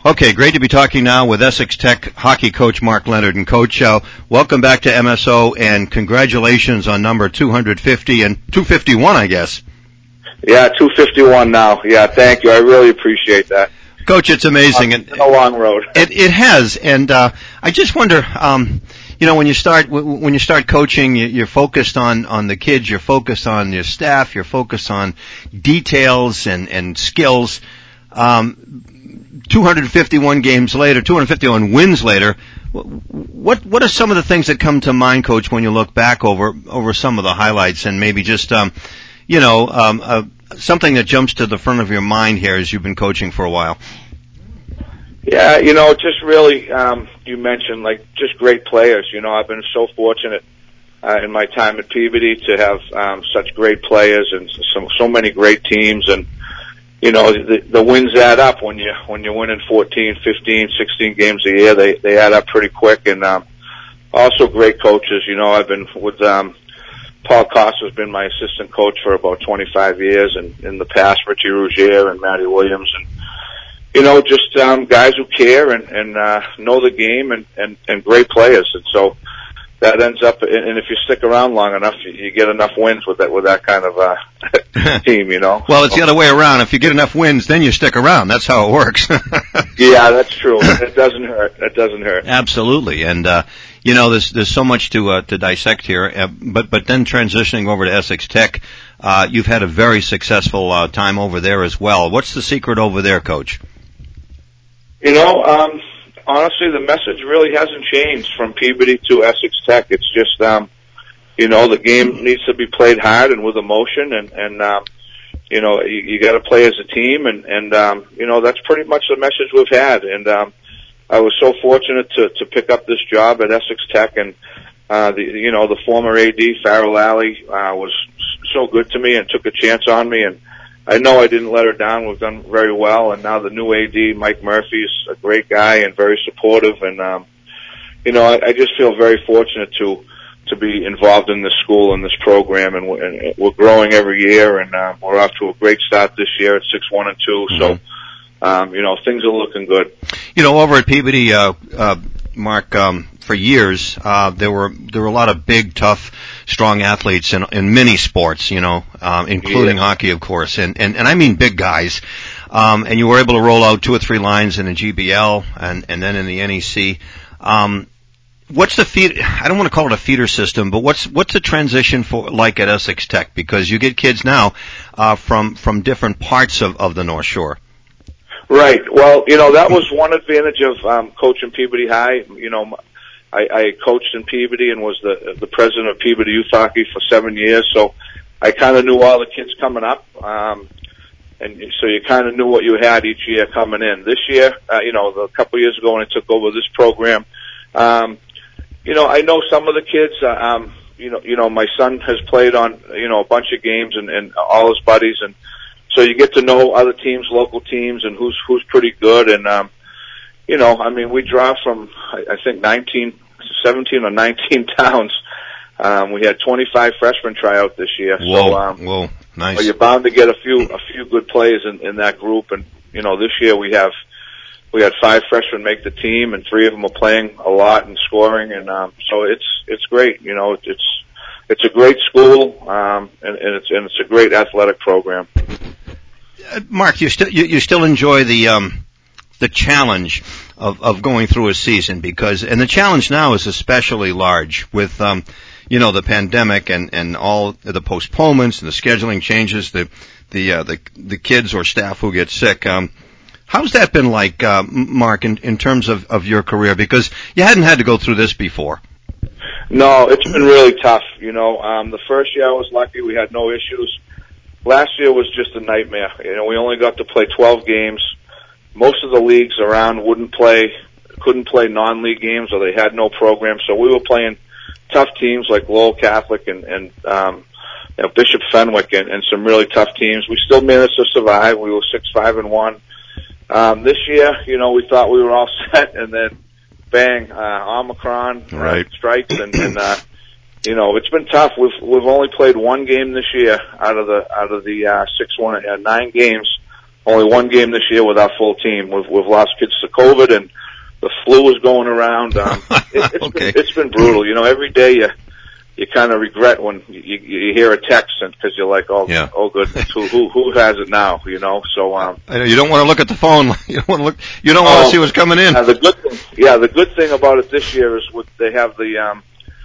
Okay, great to be talking now with Essex Tech hockey coach Mark Leonard. And Coach, welcome back to MSO, and congratulations on number 250 and 251, I guess. Yeah, 251 now. Yeah, thank you. I really appreciate that. Coach, it's amazing. It's been a long road. It has, and I just wonder, when you start coaching, you're focused on the kids, you're focused on your staff, you're focused on details and skills. 251 games later, 251 wins later, what are some of the things that come to mind, Coach, when you look back over some of the highlights, and maybe just something that jumps to the front of your mind here as you've been coaching for a while? Yeah, just really, you mentioned just great players. I've been so fortunate in my time at Peabody to have such great players and so many great teams, and the wins add up when you're winning 14, 15, 16 games a year. They add up pretty quick, and also great coaches. I've been with Paul Costa's been my assistant coach for about 25 years, and in the past Richie Rougier and Matty Williams, and just guys who care and know the game and great players. And so that ends up, and if you stick around long enough, you get enough wins with that kind of team, Well, it's the other way around. If you get enough wins, then you stick around. That's how it works. Yeah, that's true. It doesn't hurt. It doesn't hurt. Absolutely. And there's so much to dissect here. But then transitioning over to Essex Tech, you've had a very successful time over there as well. What's the secret over there, Coach? Honestly, the message really hasn't changed from Peabody to Essex Tech. It's just, the game needs to be played hard and with emotion, and you got to play as a team, and that's pretty much the message we've had. And I was so fortunate to pick up this job at Essex Tech, and the former AD Farrell Alley was so good to me and took a chance on me, and I know I didn't let her down. We've done very well, and now the new AD, Mike Murphy, is a great guy and very supportive. And I just feel very fortunate to be involved in this school and this program, and we're growing every year, and we're off to a great start this year at 6-1-2. Mm-hmm. So, things are looking good. Over at Peabody, Mark, for years, there were a lot of big, tough, strong athletes in many sports, including hockey, of course, and I mean big guys. And you were able to roll out 2 or 3 lines in the GBL and then in the NEC. What's the feed? I don't want to call it a feeder system, but what's the transition like at Essex Tech? Because you get kids now from different parts of the North Shore. Right. Well, that was one advantage of coaching Peabody High. I coached in Peabody and was the president of Peabody Youth Hockey for 7 years, so I kind of knew all the kids coming up, and so you kind of knew what you had each year coming in. This year, a couple of years ago when I took over this program, I know some of the kids. My son has played on a bunch of games and all his buddies, and so you get to know other teams, local teams, and who's pretty good. And we draw from I think 17 or 19 towns. We had 25 freshmen try out this year. Whoa, whoa, nice. So you're bound to get a few good players in that group. And this year we had 5 freshmen make the team, and 3 of them are playing a lot and scoring. And so it's great. It's a great school, and it's a great athletic program. Mark, you still enjoy the challenge of going through a season, and the challenge now is especially large with the pandemic and all the postponements and the scheduling changes, the kids or staff who get sick. How's that been like, Mark, in terms of your career? Because you hadn't had to go through this before. No, it's been really tough. The first year I was lucky; we had no issues. Last year was just a nightmare. We only got to play 12 games. Most of the leagues around couldn't play non-league games, or they had no program. So we were playing tough teams like Lowell Catholic and Bishop Fenwick and some really tough teams. We still managed to survive. We were 6-5-1. This year, we thought we were all set, and then bang, Omicron strikes, and it's been tough. We've only played 1 game this year out of the 6-1. 9 games. only one game this year with our full team. We've lost kids to COVID, and the flu is going around. It's been brutal. You know, every day you kind of regret when you hear a text, because you're like, oh goodness, who has it now? You know, so I know you don't want to look at the phone. You don't want to look. You don't want to see what's coming in. The good thing about it this year is they have the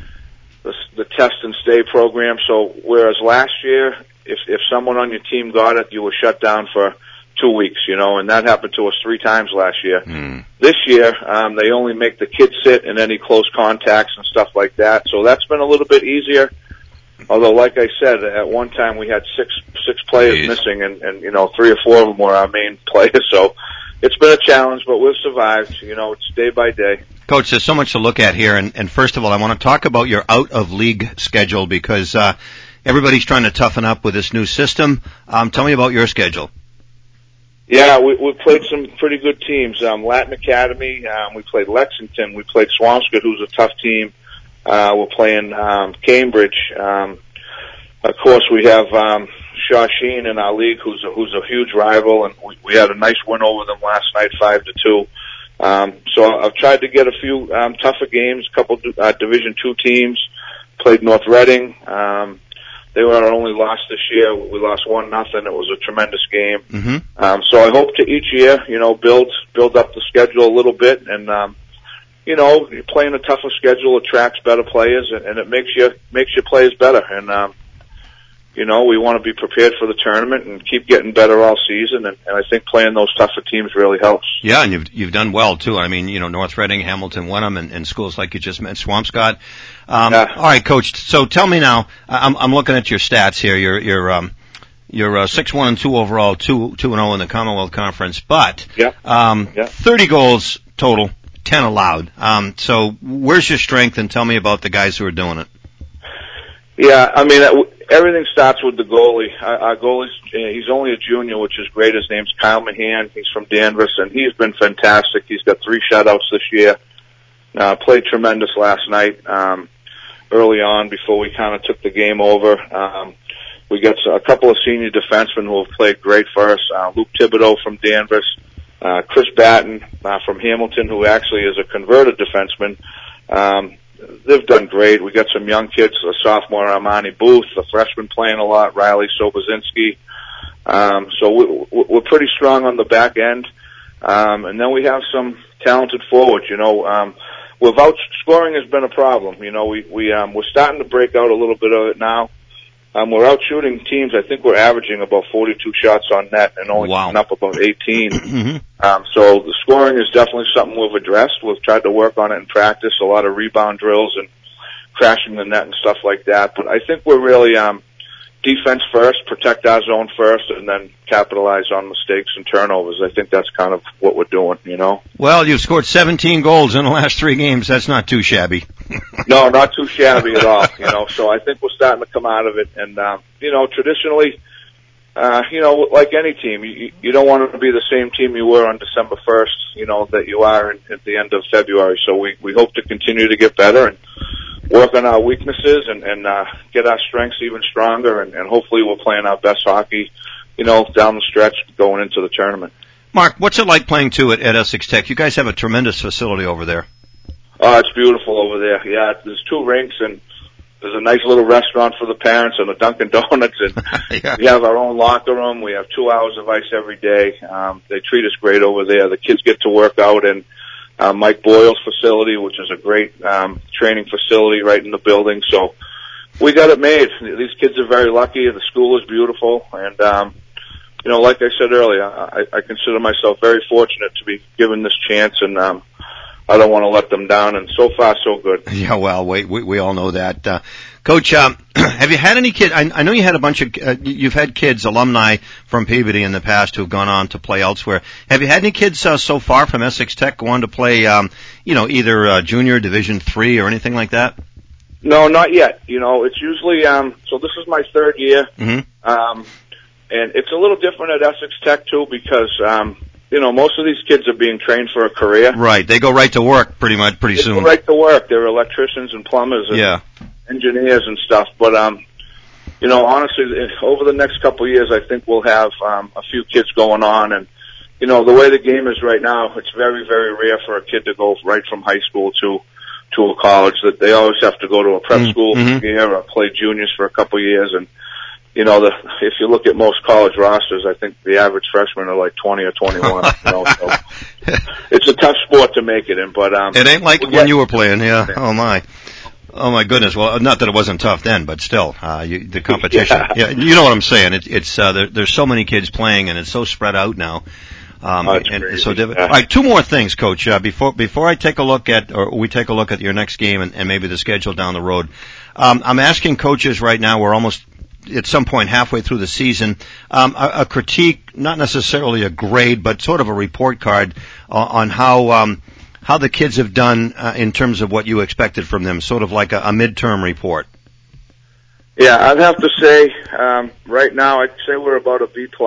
test and stay program. So whereas last year, if someone on your team got it, you were shut down for 2 weeks, you know, and that happened to us 3 times last year. This year, they only make the kids sit in any close contacts and stuff like that. So that's been a little bit easier. Although, like I said, at one time we had six players missing, and you know, 3 or 4 of them were our main players. So it's been a challenge, but we've survived. You know, it's day by day. Coach, there's so much to look at here, and first of all, I want to talk about your out-of-league schedule, because everybody's trying to toughen up with this new system. Tell me about your schedule. Yeah, we played some pretty good teams. Latin Academy, we played Lexington, we played Swampscott, who's a tough team. We're playing Cambridge. Of course, we have Shawsheen in our league, who's a huge rival, and we had a nice win over them last night, 5-2. So I've tried to get a few tougher games, a couple Division II teams. Played North Reading. They were our only loss this year. We lost 1-0. It was a tremendous game. So I hope to each year, you know, build up the schedule a little bit, and you know, playing a tougher schedule attracts better players, and it makes your players better. And you know, we want to be prepared for the tournament and keep getting better all season, and I think playing those tougher teams really helps. Yeah, and you've done well too. I mean, you know, North Reading, Hamilton, Wenham, and schools like you just mentioned, Swampscott. All right, Coach. So tell me now. I'm looking at your stats here. You're 6-1-2 overall, 2-0 in the Commonwealth Conference, but 30 goals total, 10 allowed. So where's your strength? And tell me about the guys who are doing it. Yeah, I mean, everything starts with the goalie. Our goalie's, he's only a junior, which is great. His name's Kyle Mahan. He's from Danvers, and he's been fantastic. He's got 3 shutouts this year. Played tremendous last night, early on before we kind of took the game over. We got a couple of senior defensemen who have played great for us. Luke Thibodeau from Danvers, Chris Batten, from Hamilton, who actually is a converted defenseman. They've done great. We got some young kids, a sophomore, Armani Booth, a freshman playing a lot, Riley Sobozinski. So we're pretty strong on the back end. And then we have some talented forwards, you know. Without scoring has been a problem. You know, we're starting to break out a little bit of it now. We're out shooting teams. I think we're averaging about 42 shots on net and only coming up about 18. So the scoring is definitely something we've addressed. We've tried to work on it in practice, a lot of rebound drills and crashing the net and stuff like that. But I think we're really defense first, protect our zone first, and then capitalize on mistakes and turnovers. I think that's kind of what we're doing, you know. Well, you've scored 17 goals in the last 3 games. That's not too shabby. No, not too shabby at all, you know. So I think we're starting to come out of it. And, you know, traditionally, you know, like any team, you don't want to be the same team you were on December 1st, you know, that you are at the end of February. So we hope to continue to get better and work on our weaknesses and get our strengths even stronger, and hopefully we're playing our best hockey, you know, down the stretch going into the tournament. Mark, what's it like playing too at Essex Tech? You guys have a tremendous facility over there. Oh, it's beautiful over there. Yeah, there's 2 rinks, and there's a nice little restaurant for the parents and a Dunkin' Donuts, and we have our own locker room. We have 2 hours of ice every day. They treat us great over there. The kids get to work out in Mike Boyle's facility, which is a great training facility right in the building. So we got it made. These kids are very lucky. The school is beautiful, and you know, like I said earlier, I consider myself very fortunate to be given this chance, and I don't want to let them down. And so far, so good. Yeah, well, we all know that. Coach, have you had any kids? I know you had a bunch of, you've had kids, alumni from Peabody in the past who have gone on to play elsewhere. Have you had any kids so far from Essex Tech go on to play, you know, either junior, Division III, or anything like that? No, not yet. You know, it's usually, so this is my 3rd year. And it's a little different at Essex Tech too, because, you know, most of these kids are being trained for a career. Right. They go right to work pretty soon. They go right to work. They're electricians and plumbers and engineers and stuff. But, honestly, over the next couple of years, I think we'll have a few kids going on. And, the way the game is right now, it's very, very rare for a kid to go right from high school to a college. That they always have to go to a prep school for a year or play juniors for a couple of years. And, if you look at most college rosters, I think the average freshmen are like 20 or 21. So it's a tough sport to make it in. But it ain't like when you were playing. Yeah. Oh my goodness. Well, not that it wasn't tough then, but still, the competition. Yeah. You know what I'm saying? It's there's so many kids playing, and it's so spread out now. And so all right, two more things, Coach. Before I take a look at, or we take a look at your next game and maybe the schedule down the road, I'm asking coaches right now. We're almost at some point halfway through the season, a critique, not necessarily a grade, but sort of a report card on how the kids have done in terms of what you expected from them, sort of like a midterm report. Yeah, I'd have to say right now I'd say we're about a B+.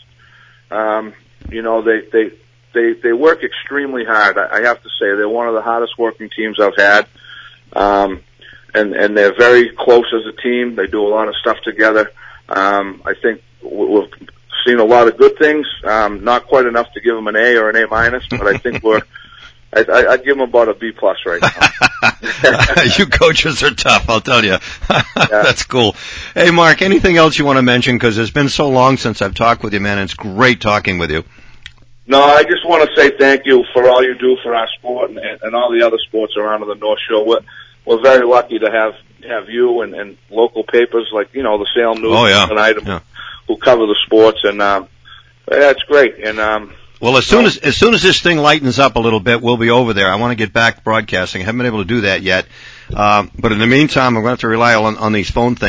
They work extremely hard. I have to say they're one of the hardest working teams I've had. And they're very close as a team. They do a lot of stuff together. I think we've seen a lot of good things. Not quite enough to give them an A or an A-, but I think I'd give them about a B+ right now. You coaches are tough, I'll tell you. That's cool. Hey, Mark, anything else you want to mention? Because it's been so long since I've talked with you, man. It's great talking with you. No, I just want to say thank you for all you do for our sport and all the other sports around the North Shore. We're very lucky to have you and local papers like, the Salem News tonight who cover the sports, and it's great. And well, as soon as this thing lightens up a little bit, we'll be over there. I want to get back broadcasting. I haven't been able to do that yet. But in the meantime, I'm going to have to rely on these phone things.